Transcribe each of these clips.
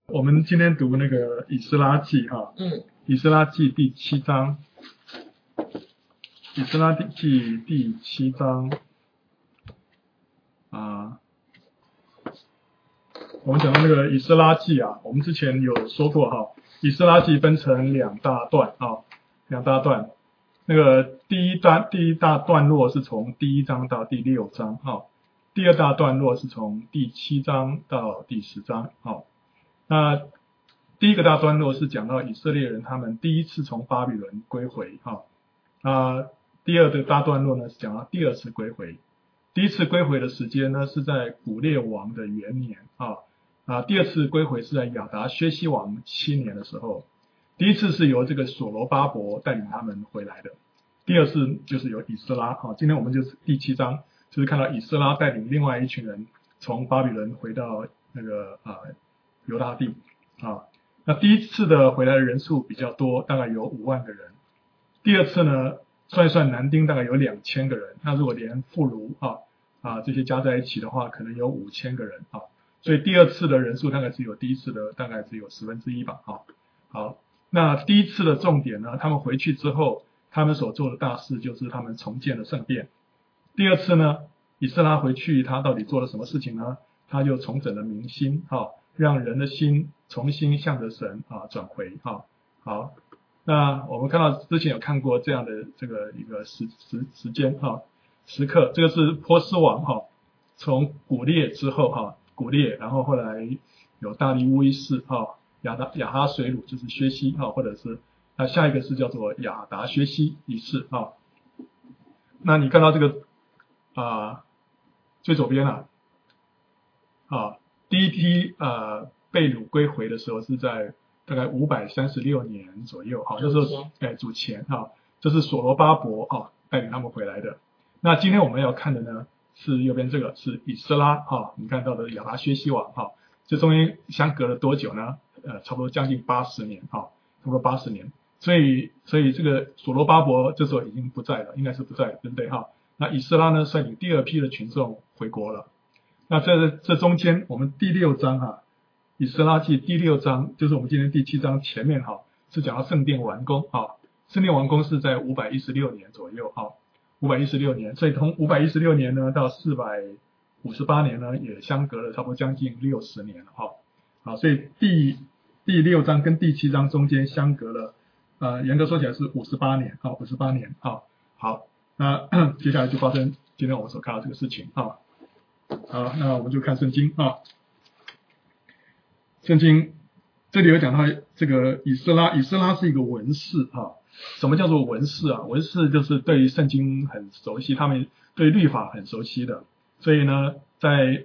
我们今天读那个以斯拉记哈，以斯拉记第7章，以斯拉记第7章我们讲到那个以斯拉记啊，我们之前有说过哈，以斯拉记分成两大段。那个第一大段落是从第1章到第6章哈，第二大段落是从第7章到第10章哈。那第一个大段落是讲到以色列人他们第一次从巴比伦归回哈，第二个大段落呢是讲到第二次归回。第一次归回的时间呢是在古列王的元年第二次归回是在亚达薛西王7年的时候。第一次是由这个所罗巴伯带领他们回来的，第二次就是由以斯拉今天我们就是第7章，就是看到以斯拉带领另外一群人从巴比伦回到那个犹大地那第一次的回来的人数比较多，大概有5万个人。第二次呢算一算男丁大概有2000个人，那如果连妇孺这些加在一起的话，可能有5000个人所以第二次的人数大概只有第一次的大概只有1/10吧好，那第一次的重点呢，他们回去之后他们所做的大事就是他们重建了圣殿。第二次呢，以斯拉回去他到底做了什么事情呢？他就重整了民心让人的心重新向着神转回好，那我们看到之前有看过这样的这个一个时间时刻，这个是波斯王从古列之后古列，然后后来有大利乌一世亚哈水鲁就是薛西或者是下一个是叫做亚达薛西一世那你看到这个最左边第一批被掳归回的时候是在大概536年左右那时候主前这是所罗巴伯带领他们回来的。那今天我们要看的呢是右边这个是以斯拉你看到的亚达薛西王这中间相隔了多久呢？差不多将近80年差不多80年。所以这个所罗巴伯这时候已经不在了，应该是不在了，对不对那以斯拉呢率领第二批的群众回国了。那这中间我们第6章以斯拉记第6章就是我们今天第7章前面是讲到圣殿完工圣殿完工是在516年左右516年，所以从516年呢到458年呢也相隔了差不多将近60年了所以第6章跟第7章中间相隔了严格说起来是58年58年好，那接下来就发生今天我们所看到这个事情好，那我们就看圣经圣经这里有讲到这个以斯拉是一个文士什么叫做文士文士就是对于圣经很熟悉，他们对律法很熟悉的，所以呢在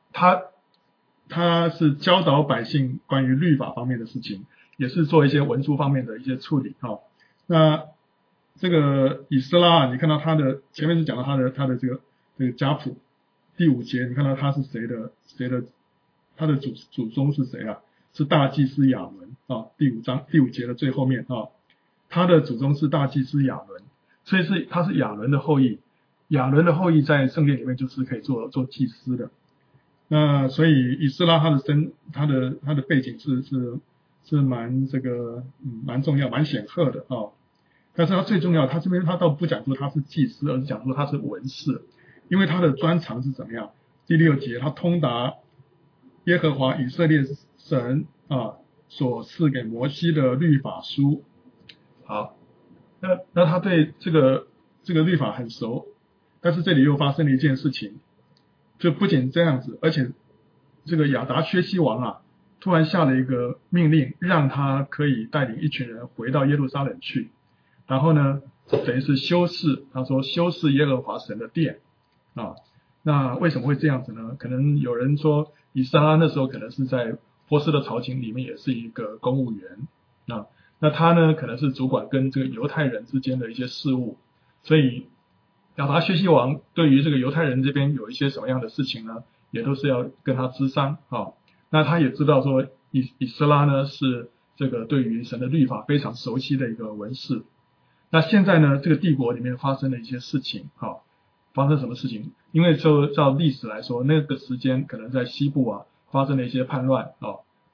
他是教导百姓关于律法方面的事情，也是做一些文书方面的一些处理那这个以斯拉你看到他的前面是讲到他的这个家谱第5节，你看到他是谁的他的祖宗是谁是大祭司亚伦第5节的最后面他的祖宗是大祭司亚伦，所以他是亚伦的后裔。亚伦的后裔在圣殿里面就是可以做祭司的。那所以以斯拉他的背景是蛮这个蛮重要蛮显赫的但是他最重要，他这边他倒不讲说他是祭司，而是讲说他是文士，因为他的专长是怎么样？第6节，他通达耶和华以色列神所赐给摩西的律法书。好，那他对这个律法很熟，但是这里又发生了一件事情，就不仅这样子，而且这个亚达薛西王突然下了一个命令，让他可以带领一群人回到耶路撒冷去，然后呢等于是他说修饰耶和华神的殿那为什么会这样子呢？可能有人说以斯拉那时候可能是在波斯的朝廷里面也是一个公务员那他呢可能是主管跟这个犹太人之间的一些事务，所以亚达薛西王对于这个犹太人这边有一些什么样的事情呢，也都是要跟他咨商那他也知道说以斯拉呢是这个对于神的律法非常熟悉的一个文士。那现在呢这个帝国里面发生了一些事情发生什么事情？因为就照历史来说，那个时间可能在西部发生了一些叛乱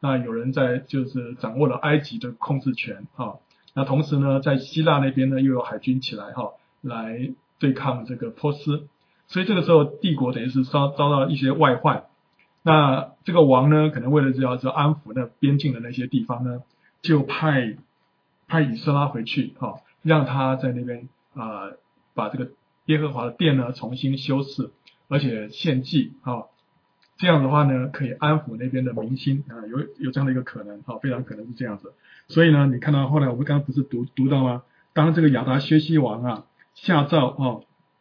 那有人在就是掌握了埃及的控制权那同时呢，在希腊那边呢又有海军起来来对抗这个波斯，所以这个时候帝国等于是遭到一些外患。那这个王呢，可能为了要安抚那边境的那些地方呢，就派以斯拉回去让他在那边把这个耶和华的殿呢重新修饰，而且献祭这样的话呢，可以安抚那边的民心有这样的一个可能非常可能是这样子。所以呢，你看到后来我们刚刚不是读到吗？当这个亚达薛西王下诏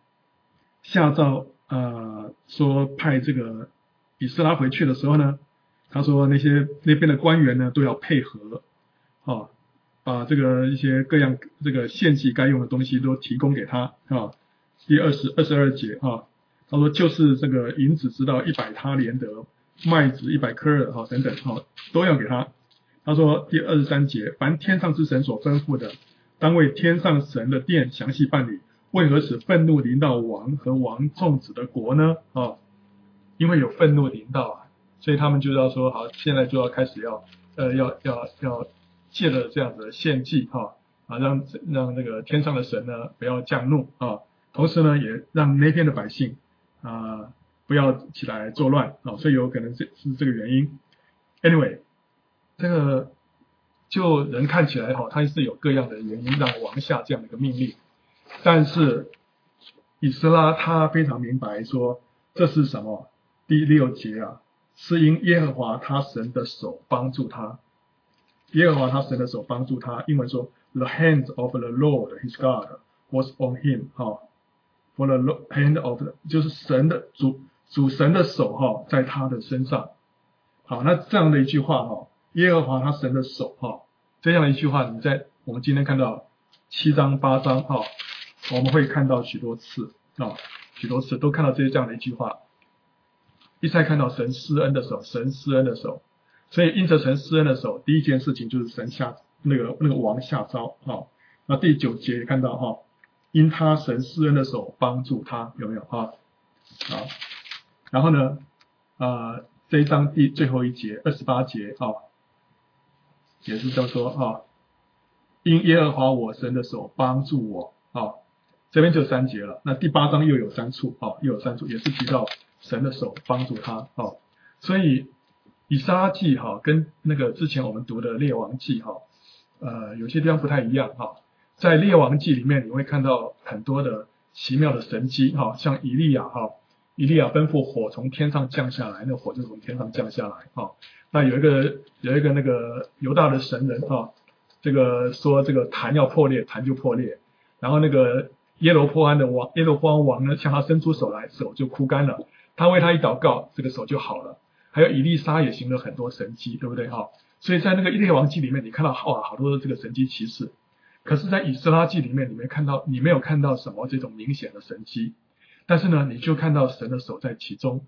说派这个以斯拉回去的时候呢，他说那边的官员呢都要配合把这个一些各样这个献祭该用的东西都提供给他第22节他说就是这个银子直到100他连得，麦子100科尔等等都要给他。他说第23节，凡天上之神所吩咐的，当为天上神的殿详细办理。为何使愤怒临到王和王众子的国呢？因为有愤怒临到所以他们就要说好，现在就要开始要借着这样子的献祭让那个天上的神呢不要降怒同时呢也让那边的百姓不要起来作乱所以有可能是这个原因。Anyway， 这个就人看起来他是有各样的原因让王下这样的一个命令，但是以斯拉他非常明白说这是什么。第6节是因耶和华他神的手帮助他，耶和华他神的手帮助他。英文说 The hand of the Lord his God was on him for the hand of the 就是神的主神的手在他的身上。好，那这样的一句话耶和华他神的手这样的一句话，你在我们今天看到7章8章我们会看到许多次都看到这样的一句话，一再看到神施恩的手，神施恩的手。所以因着神施恩的手，第一件事情就是神下那个王下诏那第9节也看到因他神施恩的手帮助他，有没有好，然后呢这一章最后一节28节也是叫说因耶和华我神的手帮助我这边就3节了。那第8章又有3处也是提到神的手帮助他所以以斯拉记跟那个之前我们读的列王记有些地方不太一样在列王记里面你会看到很多的奇妙的神迹像以利亚吩咐火从天上降下来，那火就从天上降下来那有一个那个犹大的神人这个说这个坛要破裂，坛就破裂，然后那个耶罗波安王呢向他伸出手来，手就枯干了，他为他一祷告，这个手就好了。还有以利沙也行了很多神迹，对不对所以在那个列王记里面你看到好多的这个神迹奇事，可是在以斯拉记里面你没有看到什么这种明显的神迹，但是呢你就看到神的手在其中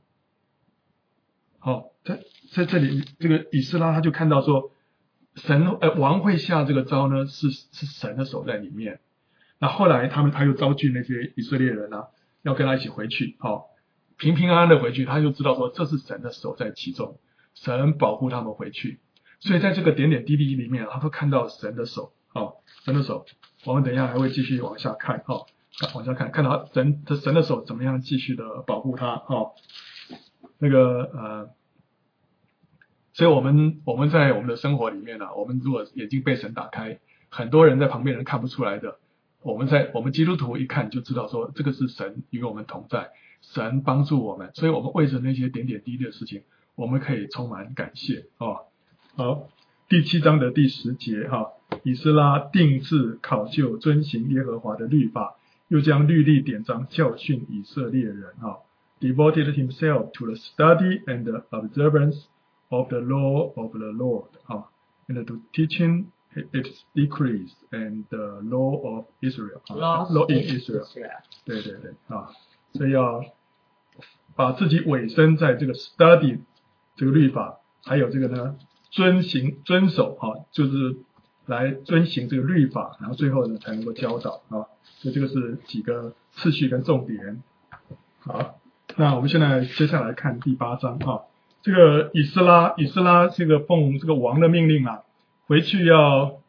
在这里这个以斯拉他就看到说王会下这个招呢是神的手在里面。那后来他又招聚那些以色列人要跟他一起回去平平安安的回去，他就知道说这是神的手在其中，神保护他们回去。所以在这个点点滴滴里面他都看到神的手神的手。我们等一下还会继续往下看往下看到神的手怎么样继续的保护他那个所以我们在我们的生活里面我们如果眼睛被神打开，很多人在旁边人看不出来的，我们基督徒一看就知道说这个是神与我们同在，神帮助我们，所以我们为着那些点点滴滴的事情我们可以充满感谢好，第7章的第10节以斯拉定志考究遵行耶和华的律法，又将律例典章教训以色列人devoted himself to the study and the observance of the law of the Lord and to teaching its decrees and the law of Israel law in Israel 对所以要把自己委身在这个 study 这个律法，还有这个呢遵守就是来遵行这个律法，然后最后呢才能够教导所以这个是几个次序跟重点。好，那我们接下来看第8章这个以斯拉这个奉这个王的命令啊，回去要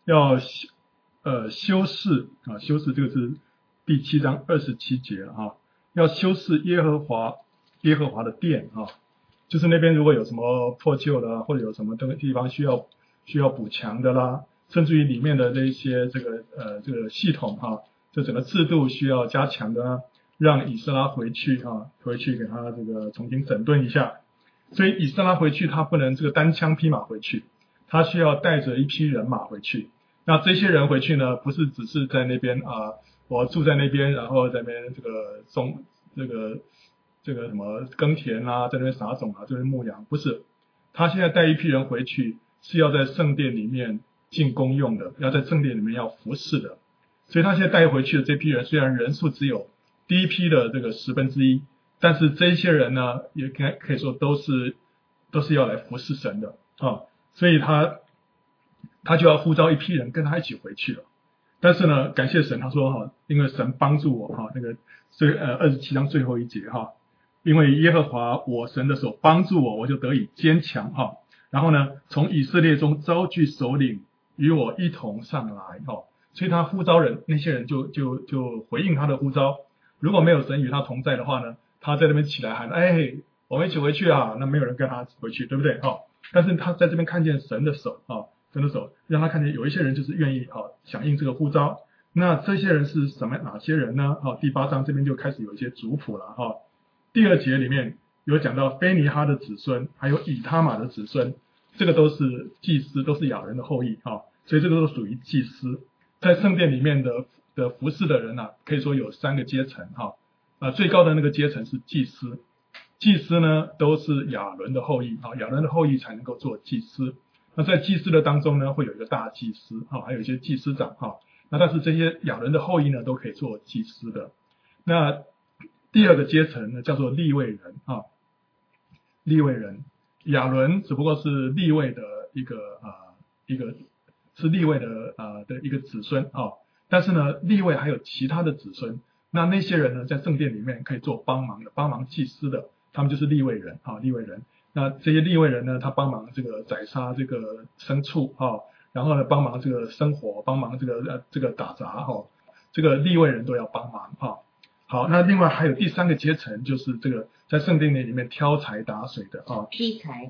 修饰啊，修饰这个是第7章27节啊，要修饰耶和华的殿啊，就是那边如果有什么破旧的，或者有什么这个地方需要补强的啦，甚至于里面的这些这个系统啊，这整个制度需要加强的呢，让以斯拉回去给他这个重新整顿一下。所以以斯拉回去他不能这个单枪匹马回去，他需要带着一批人马回去。那这些人回去呢，不是只是在那边我住在那边，然后在那边这个什么耕田啊，在那边撒种啊，这边牧羊，不是。他现在带一批人回去，是要在圣殿里面进宫用的，要在圣殿里面要服侍的。所以他现在带回去的这批人，虽然人数只有第一批的这个1/10，但是这些人呢，也可以说都是要来服侍神的啊。所以他就要呼召一批人跟他一起回去了。但是呢，感谢神，他说因为神帮助我那个27章最后一节因为耶和华我神的手帮助我，我就得以坚强然后呢，从以色列中招聚首领与我一同上来所以他呼召人，那些人就回应他的呼召。如果没有神与他同在的话呢，他在那边起来喊我们一起回去那没有人跟他回去，对不对但是他在这边看见神的手神的手让他看见有一些人就是愿意响应这个呼召。那这些人是哪些人呢第8章这边就开始有一些族谱了第2节里面有讲到菲尼哈的子孙，还有以他玛的子孙，这个都是祭司，都是亚伦的后裔所以这个都属于祭司。在圣殿里面的服侍的人可以说有3个阶层最高的那个阶层是祭司。祭司呢都是亚伦的后裔亚伦的后裔才能够做祭司。那在祭司的当中呢，会有一个大祭司还有一些祭司长那但是这些亚伦的后裔呢都可以做祭司的。那第2个阶层呢叫做利未人利未人，亚伦只不过是利未的一个是利未的一个子孙但是呢利未还有其他的子孙，那些人呢在圣殿里面可以做帮忙祭司的，他们就是利未人利未人。那这些利未人呢，他帮忙这个宰杀这个牲畜然后呢帮忙这个生活，帮忙这个打杂这个利未人都要帮忙好，那另外还有第3个阶层，就是这个在圣殿里面挑柴打水的劈柴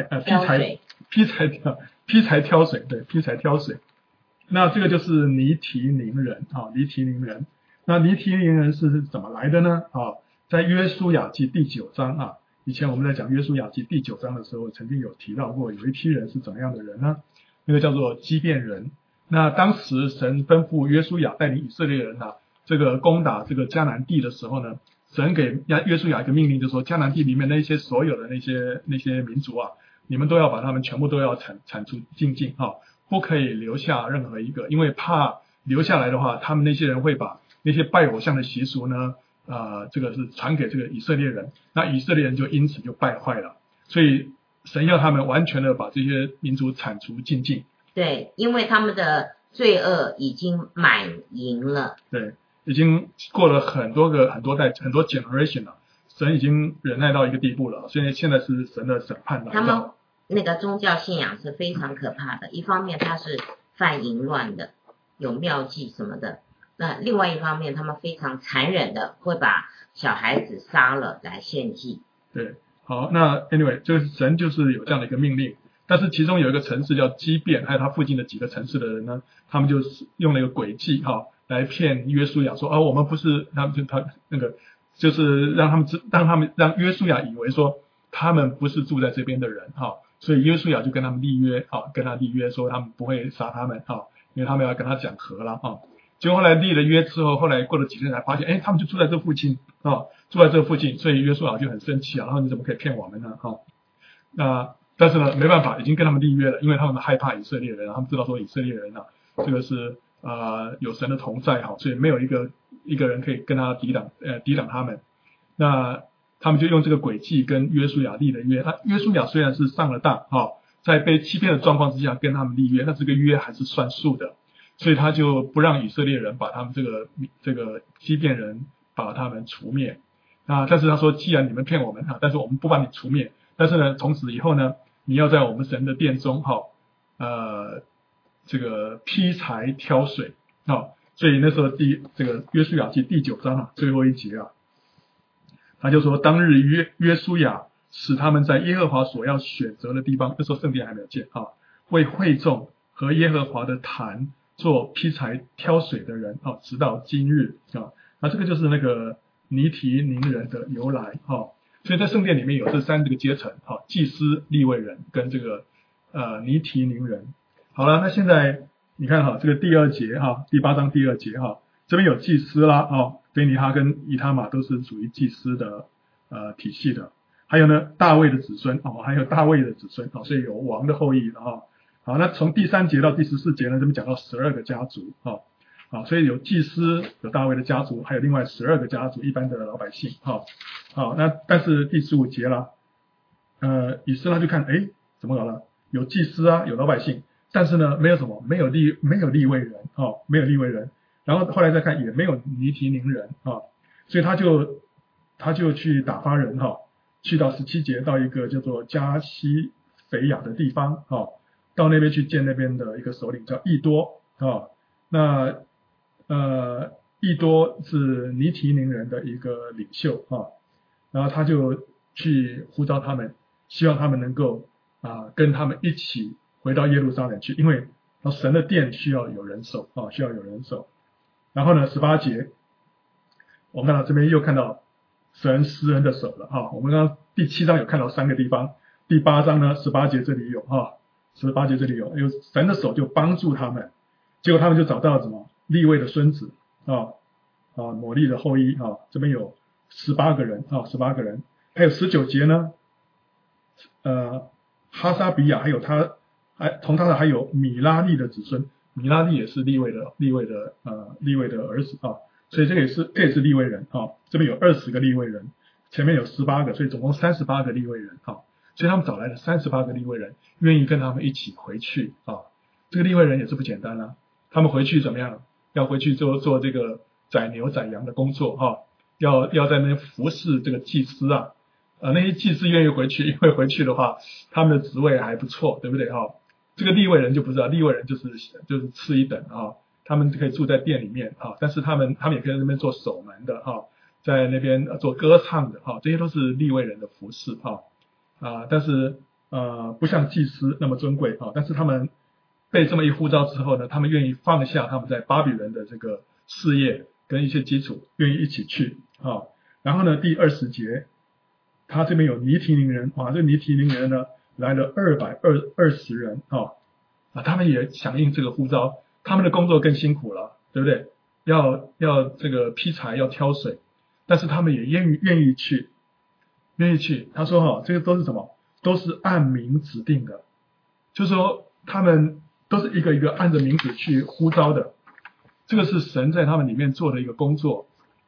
挑水，对，劈柴挑水。那这个就是尼提宁人尼提宁人。那尼提宁人是怎么来的呢在约书亚记第9章以前我们在讲约书亚记第9章的时候，曾经有提到过，有一批人是怎么样的人呢？那个叫做基遍人。那当时神吩咐约书亚带领以色列人这个攻打这个迦南地的时候呢，神给约书亚一个命令，就是说迦南地里面那些所有的那些民族你们都要把他们全部都要铲除净尽不可以留下任何一个，因为怕留下来的话，他们那些人会把那些拜偶像的习俗呢这个是传给这个以色列人，那以色列人就因此就败坏了，所以神要他们完全的把这些民族铲除净尽。 对，因为他们的罪恶已经满盈了。 对，已经过了很多代很多 generation 了，神已经忍耐到一个地步了，所以现在是神的审判来到。 他们那个宗教信仰是非常可怕的，一方面他是犯淫乱的，有庙妓什么的，那另外一方面他们非常残忍的会把小孩子杀了来献祭。 对，好，那 anyway 就是神就是有这样的一个命令，但是其中有一个城市叫基遍，还有它附近的几个城市的人呢，他们就是用了一个诡计来骗约书亚说我们不是，他那个就是让约书亚以为说他们不是住在这边的人所以约书亚就跟他们立约跟他立约说他们不会杀他们因为他们要跟他讲和了结果后来立了约之后，后来过了几天才发现他们就住在这附近住在这附近，所以约书亚就很生气然后你怎么可以骗我们呢那但是呢没办法，已经跟他们立约了，因为他们害怕以色列人，他们知道说以色列人这个是有神的同在所以没有一个人可以跟他抵挡他们。那他们就用这个诡计跟约书亚立了约。约书亚虽然是上了当在被欺骗的状况之下跟他们立约，那这个约还是算数的，所以他就不让以色列人把他们这个基遍人把他们除灭。那但是他说既然你们骗我们但是我们不把你除灭， 但是呢，从此以后呢，你要在我们神的殿中这个劈柴挑水所以那时候这个约书亚记第9章最后一节他就说当日约书亚使他们在耶和华所要选择的地方，那时候圣殿还没有建为会众和耶和华的坛做劈柴挑水的人直到今日那这个就是那个尼提宁人的由来所以在圣殿里面有这3个阶层祭司、利未人跟这个尼提宁人。好了，那现在你看这个第2节第8章第2节这边有祭司啦菲尼哈跟以他玛都是属于祭司的体系的，还有呢大卫的子孙还有大卫的子孙所以有王的后裔好，那从第3节到第14节呢，这边讲到12个家族所以有祭司，有大卫的家族，还有另外12个家族一般的老百姓好，那但是第15节啦以斯拉就看怎么搞了，有祭司有老百姓，但是呢没有什么，没有利未人没有利未人，然后后来再看也没有尼提宁人所以他就去打发人去到17节到一个叫做加西腓亚的地方到那边去见那边的一个首领叫易多那易多是尼提宁人的一个领袖然后他就去呼召他们，希望他们能够跟他们一起回到耶路撒冷去，因为神的殿需要有人守需要有人守。然后呢18节我们看到这边又看到神施恩的手了我们刚刚第7章有看到3个地方，第8章呢18节这里有18节这里有神的手就帮助他们，结果他们就找到什么利未的孙子抹利的后裔这边有18个人18个人，还有19节呢哈沙比亚还有同他的还有米拉利的子孙，米拉利也是利未的儿子所以这也是利未人这边有20个利未人，前面有18个，所以总共38个利未人所以他们找来了38个利未人，愿意跟他们一起回去这个利未人也是不简单他们回去怎么样？要回去做这个宰牛宰羊的工作要在那边服侍这个祭司那些祭司愿意回去，因为回去的话他们的职位还不错，对不对这个利未人就不知道，利未人就是次一等他们可以住在店里面但是他们也可以在那边做守门的在那边做歌唱的这些都是利未人的服侍但是不像祭司那么尊贵但是他们被这么一呼召之后呢，他们愿意放下他们在巴比伦的这个事业跟一些基础，愿意一起去然后呢第20节他这边有尼提宁人这尼提宁人呢来了220人他们也响应这个呼召，他们的工作更辛苦了，对不对？要这个劈柴，要挑水，但是他们也愿意去。他说这个都是什么？都是按名指定的，就是说他们都是一个一个按着名字去呼召的，这个是神在他们里面做的一个工作。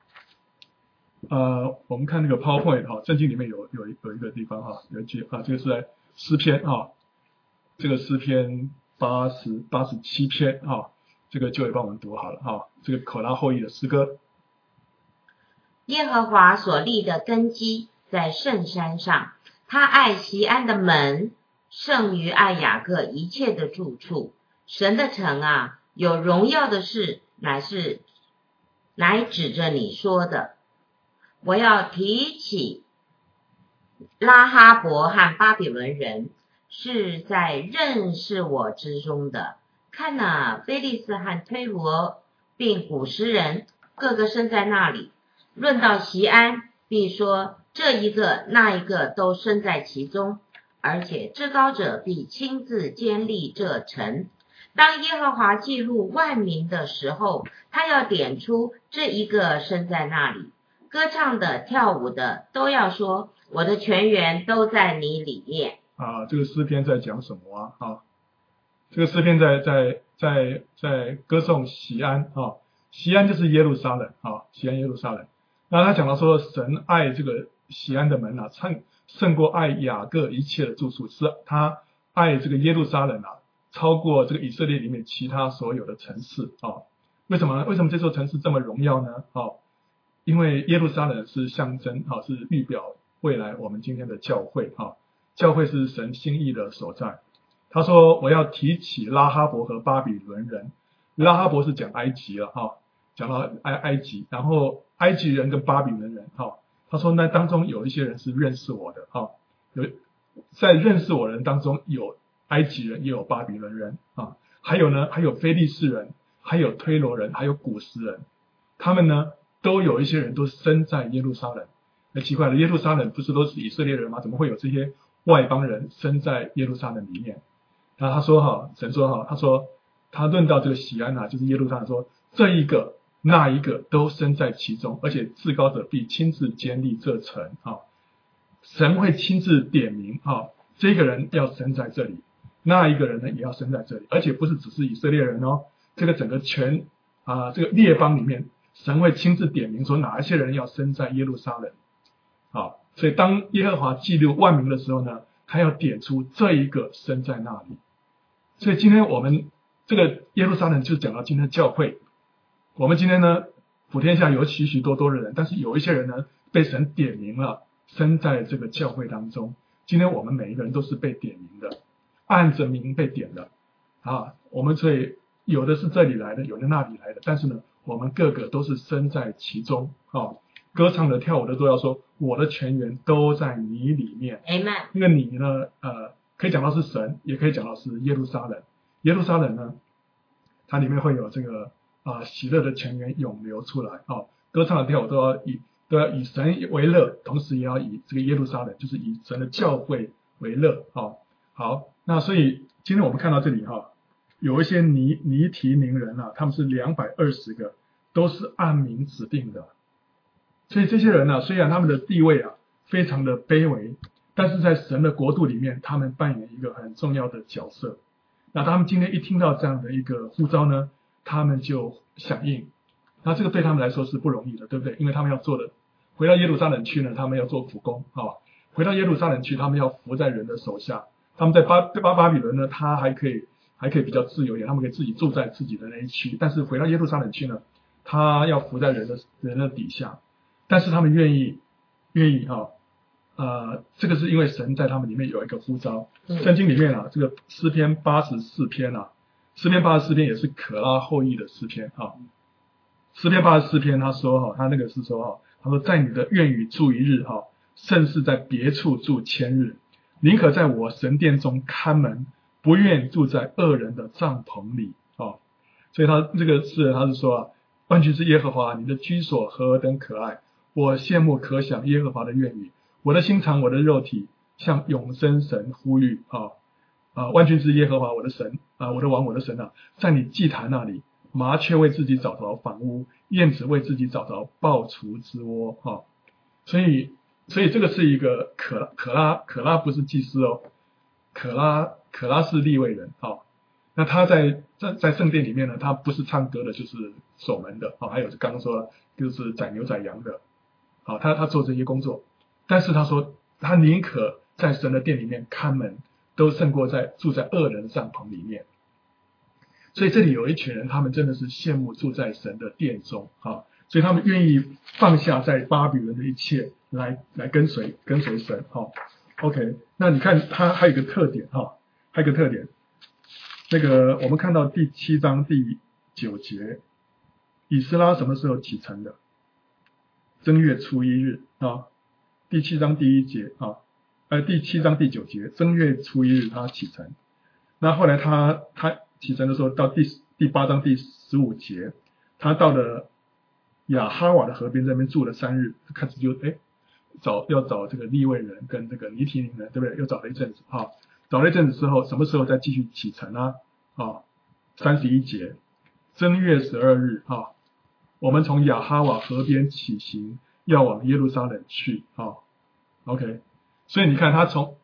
我们看那个 PowerPoint 圣经里面有一个地方有一句这个是在诗篇这个诗篇87篇这个就也帮我们读好了这个可拉后裔的诗歌。 耶和华所立的根基在圣山上，他爱锡安的门胜于爱雅各一切的住处。神的城有荣耀的事乃指着你说的。我要提起拉哈伯和巴比伦人，是在认识我之中的。看非利士和推罗并古实人各个生在那里。论到锡安，必说这一个那一个都生在其中，而且至高者必亲自监立这城。当耶和华记录万民的时候，他要点出这一个生在那里。歌唱的跳舞的都要说，我的泉源都在你里面这个诗篇在讲什么这个诗篇在歌颂锡安锡安就是耶路撒冷锡安耶路撒冷。那他讲到说神爱这个锡安的门胜过爱雅各一切的住处，是他爱这个耶路撒冷超过这个以色列里面其他所有的城市为什么呢？为什么这座城市这么荣耀呢因为耶路撒冷是象征是预表未来我们今天的教会教会是神心意的所在。他说我要提起拉哈伯和巴比伦人，拉哈伯是讲埃及了讲到埃及，然后埃及人跟巴比伦人他说那当中有一些人是认识我的有在认识我的人当中有埃及人也有巴比伦人还有非利士人，还有推罗人，还有古实人，他们呢都有一些人都生在耶路撒冷。很奇怪的，耶路撒冷不是都是以色列人吗？怎么会有这些外邦人生在耶路撒冷里面？然后他说神说他说他论到这个喜安就是耶路撒冷，说这一个那一个都生在其中，而且至高者必亲自建立这城神会亲自点名这个人要生在这里，那一个人呢也要生在这里，而且不是只是以色列人这个整个这个列邦里面，神会亲自点名说哪一些人要生在耶路撒冷所以当耶和华记录万民的时候呢，他要点出这一个生在那里。所以今天我们这个耶路撒冷就讲到今天的教会，我们今天呢普天下有许许多多的人，但是有一些人呢被神点名了，生在这个教会当中。今天我们每一个人都是被点名的，按着名被点的我们所以有的是这里来的，有的那里来的，但是呢我们个个都是身在其中歌唱的跳舞的都要说我的泉源都在你里面。 Amen。 那个你呢可以讲到是神，也可以讲到是耶路撒冷。耶路撒冷呢它里面会有这个喜乐的泉源涌流出来歌唱的跳舞都要以神为乐，同时也要以这个耶路撒冷就是以神的教会为乐好，那所以今天我们看到这里有一些尼提宁人他们是220个，都是按名指定的。所以这些人虽然他们的地位非常的卑微，但是在神的国度里面，他们扮演一个很重要的角色。那他们今天一听到这样的一个呼召呢，他们就响应。那这个对他们来说是不容易的，对不对？因为他们要做的，回到耶路撒冷去呢，他们要做苦工回到耶路撒冷去，他们要服在人的手下。他们在巴比伦呢，他还可以比较自由一点，他们可以自己住在自己的那一区。但是回到耶路撒冷去呢，他要服在人的底下。但是他们愿意这个是因为神在他们里面有一个呼召。圣经里面这个诗篇84篇诗篇84篇也是可拉后裔的诗篇诗篇84篇他说他那个是说他说在你的院宇住一日胜似在别处住千日，宁可在我神殿中看门，不愿住在恶人的帐篷里所以他这个是他是说万军之耶和华，你的居所何等可爱，我羡慕可想耶和华的愿语，我的心肠我的肉体向永生神呼吁万军之耶和华我的神我的王我的神在你祭坛那里，麻雀为自己找着房屋，燕子为自己找着抱雏之窝所以这个是一个可拉不是祭司可拉是利未人那他在圣殿里面呢，他不是唱歌的，就是守门的还有刚刚说就是宰牛宰羊的他做这些工作。但是他说他宁可在神的殿里面看门，都胜过住在恶人的帐篷里面。所以这里有一群人，他们真的是羡慕住在神的殿中所以他们愿意放下在巴比伦的一切来跟随神OK， 那你看他还有一个特点还有一个特点，那个我们看到第7章第9节，以斯拉什么时候启程的？正月初1日第7章第1节第7章第9节，正月初1日他启程。那后来他启程的时候，到第8章第15节，他到了亚哈瓦的河边，在那边住了3日，开始就要找这个利未人跟这个尼提宁人，对不对？又找了一阵子找了一阵子之后，什么时候再继续启程31节，正月12日我们从亚哈瓦河边起行，要往耶路撒冷去OK， 所以你看他从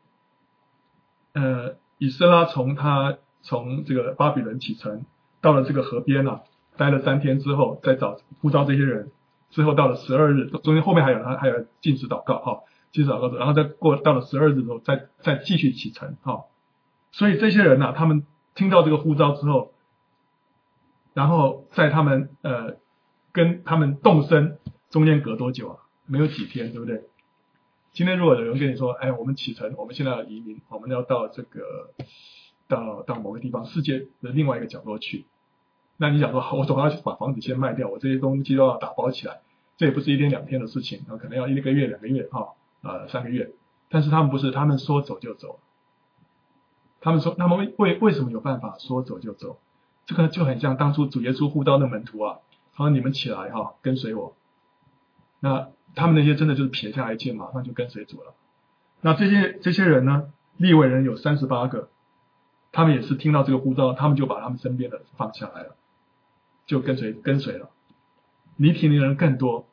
以斯拉从这个巴比伦启程，到了这个河边待了3天之后，再呼召这些人，之后到了12日，中间后面还有禁食祷告禁食祷告，然后再到了12日之后，再继续启程所以这些人他们听到这个呼召之后，然后在他们跟他们动身中间隔多久没有几天，对不对？ 今天如果有人跟你说，我们启程，我们现在要移民，我们要到到某个地方，世界的另外一个角落去，那你想说，好，我总要把房子先卖掉，我这些东西都要打包起来，这也不是1天2天的事情，可能要1个月2个月3个月，但是他们不是，他们说走就走。他们说，他们为什么有办法说走就走？这个就很像当初主耶稣呼召的门徒啊，他说你们起来跟随我。那他们那些真的就是撇下一切，马上就跟随主了。那这些人呢，利未人有38个，他们也是听到这个呼召，他们就把他们身边的放下来了，就跟随了。尼提尼人更多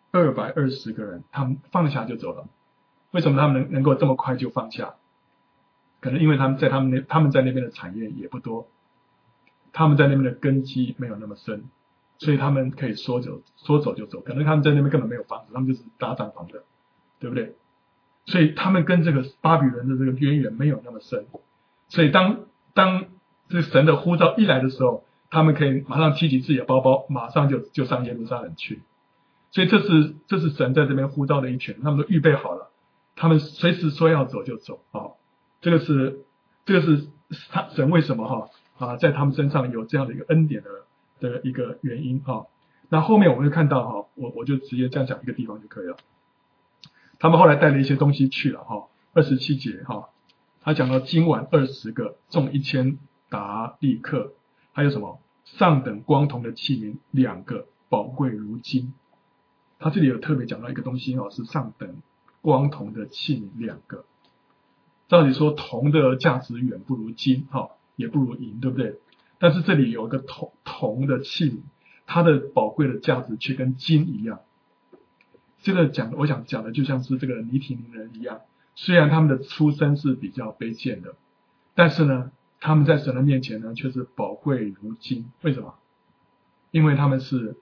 ，220个人，他们放下就走了。为什么他们能够这么快就放下？可能因为他们在那边的产业也不多，他们在那边的根基没有那么深，所以他们可以说走就走。可能他们在那边根本没有房子，他们就是搭帐篷的，对不对？所以他们跟这个巴比伦的这个渊源没有那么深，所以当这个神的呼召一来的时候，他们可以马上提起自己的包包，马上就上耶路撒冷去。所以这是神在这边呼召的一群，他们都预备好了，他们随时说要走就走这个是神为什么在他们身上有这样的一个恩典的一个原因那后面我们会看到我就直接这样讲一个地方就可以了。他们后来带了一些东西去了27节他讲到金碗20个，重1000达利克，还有什么上等光铜的器皿2个，宝贵如金。他这里有特别讲到一个东西是上等光铜的器皿2个。照理说铜的价值远不如金也不如银，对不对？但是这里有一个铜的器皿，它的宝贵的价值却跟金一样。这个我想讲的就像是这个尼提尼人一样，虽然他们的出身是比较卑贱的，但是呢他们在神的面前呢却是宝贵如金。为什么？因为他们是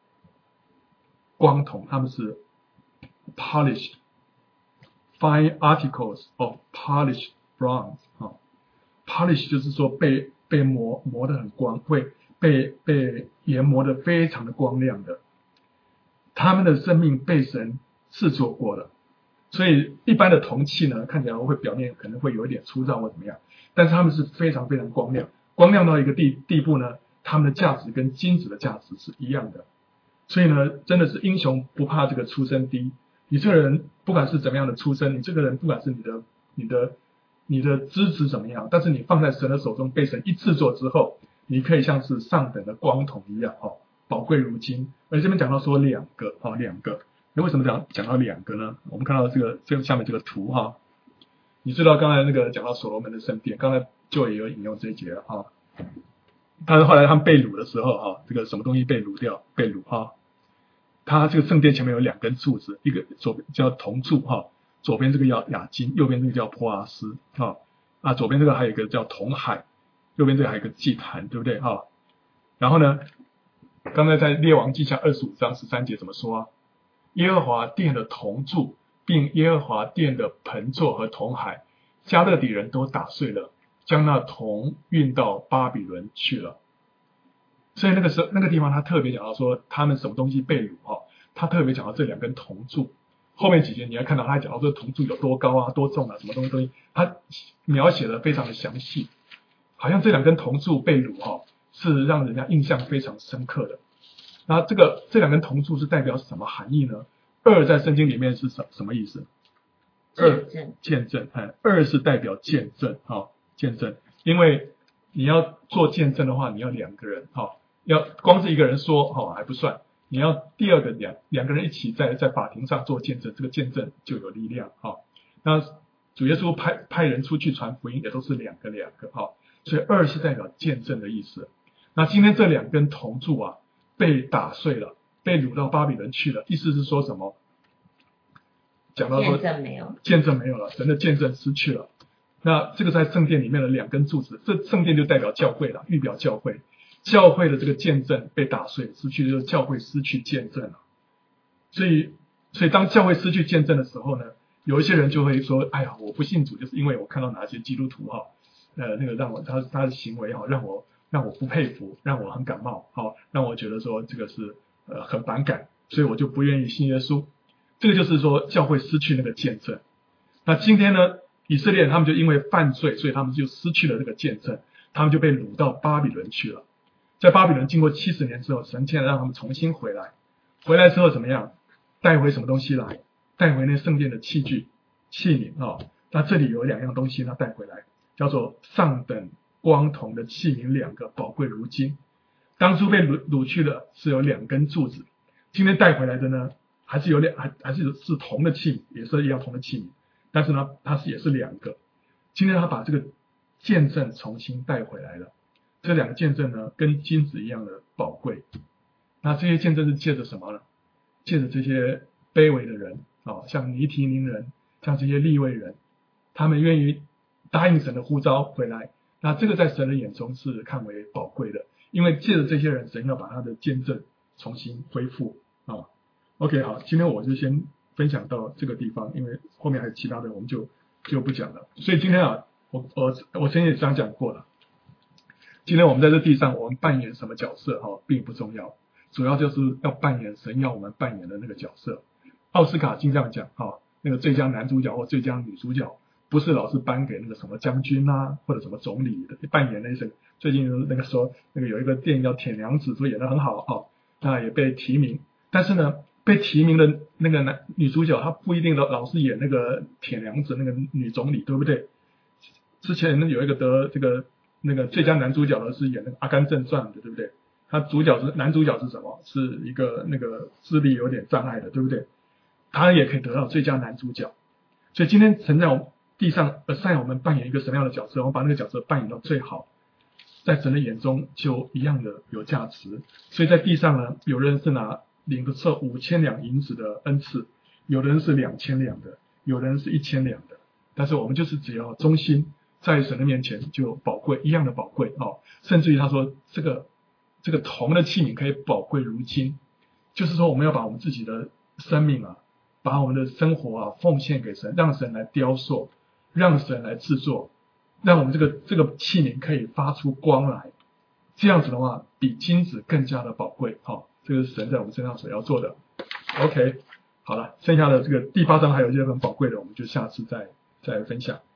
光铜，他们是 polished fine articles of polished bronze。polish 就是说被磨得很光，会被研磨得非常的光亮的。他们的生命被神制作过了，所以一般的铜器呢，看起来会表面可能会有一点粗糙或怎么样，但是他们是非常非常光亮，光亮到一个地步呢，他们的价值跟金子的价值是一样的。所以呢，真的是英雄不怕这个出身低。你这个人不管是怎么样的出身，你这个人不管是你的资质怎么样，但是你放在神的手中，被神一制作之后，你可以像是上等的光铜一样宝贵如金。而这边讲到说2个2个，那为什么讲到2个呢？我们看到这个下面这个图你知道刚才那个讲到所罗门的圣殿，刚才就也有引用这一节但是后来他们被掳的时候这个什么东西被掳掉，被掳他这个圣殿前面有2根柱子，一个左边叫铜柱左边这个叫雅金，右边这个叫波阿斯左边这个还有一个叫铜海，右边这个还有一个祭坛，对不对然后呢，刚才在列王记下25章13节怎么说耶和华殿的铜柱，并耶和华殿的盆座和铜海，加勒底人都打碎了，将那铜运到巴比伦去了。所以那个地方他特别讲到说他们什么东西被掳他特别讲到这2根铜柱。后面几节你要看到他讲到这个铜柱有多高多重什么东西，他描写的非常的详细，好像这2根铜柱被掳是让人家印象非常深刻的。那这2根铜柱是代表什么含义呢？2在圣经里面是什么意思？2见证，2是代表见证见证。因为你要做见证的话，你要2个人要光是一个人说还不算，你要第二个两个人一起在法庭上做见证，这个见证就有力量那主耶稣派人出去传福音也都是2个所以2是代表见证的意思。那今天这2根铜柱被打碎了，被掳到巴比伦去了，意思是说什么？讲到说见证没有了，神的见证失去了。那这个在圣殿里面的2根柱子，这圣殿就代表教会了，预表教会。教会的这个见证被打碎，失去就是教会失去见证了。所以当教会失去见证的时候呢，有一些人就会说，哎呀，我不信主就是因为我看到哪些基督徒那个让我他的行为让我不佩服，让我很感冒让我觉得说这个是很反感，所以我就不愿意信耶稣。 这个就是说教会失去那个见证。那今天呢，以色列人他们就因为犯罪，所以他们就失去了这个见证，他们就被掳到巴比伦去了。在巴比伦经过70年之后，神现在让他们重新回来，回来之后怎么样？带回什么东西来？带回那圣殿的器具、器皿那这里有2样东西他带回来，叫做上等光铜的器皿2个，宝贵如金。当初被掳去的是有2根柱子，今天带回来的呢，还是是铜的器皿，也是一样铜的器皿，但是呢，它也是2个。今天他把这个见证重新带回来了，这2个见证呢，跟金子一样的宝贵。那这些见证是借着什么呢？借着这些卑微的人像尼提宁人，像这些利未人，他们愿意答应神的呼召回来，那这个在神的眼中是看为宝贵的，因为借着这些人，神要把他的见证重新恢复OK， 好，今天我就先分享到这个地方，因为后面还有其他的，我们就不讲了。所以今天我前也这样讲过了。今天我们在这地上，我们扮演什么角色并不重要，主要就是要扮演神要我们扮演的那个角色。奥斯卡经常讲那个最佳男主角或最佳女主角，不是老是颁给那个什么将军或者什么总理的扮演那些。最近那个说那个有一个电影叫《铁娘子》，说演得很好那也被提名，但是呢，被提名的那个女主角，她不一定老是演那个铁娘子那个女总理，对不对？之前有一个得这个那个最佳男主角的是演那个《阿甘正传》的，对不对？他男主角是什么？是一个那个智力有点障碍的，对不对？他也可以得到最佳男主角。所以今天神在我们地上assign我们扮演一个什么样的角色，我们把那个角色扮演到最好，在神的眼中就一样的有价值。所以在地上呢，有人是领的是5000两银子的恩赐，有人是2000两的，有人是1000两的，但是我们就是只要忠心，在神的面前就宝贵，一样的宝贵甚至于他说这个铜的器皿可以宝贵如金，就是说我们要把我们自己的生命把我们的生活奉献给神，让神来雕塑，让神来制作，让我们这个器皿可以发出光来，这样子的话比金子更加的宝贵这个是神在我们身上所要做的。 OK， 好了，剩下的这个第8章还有一些很宝贵的，我们就下次再分享。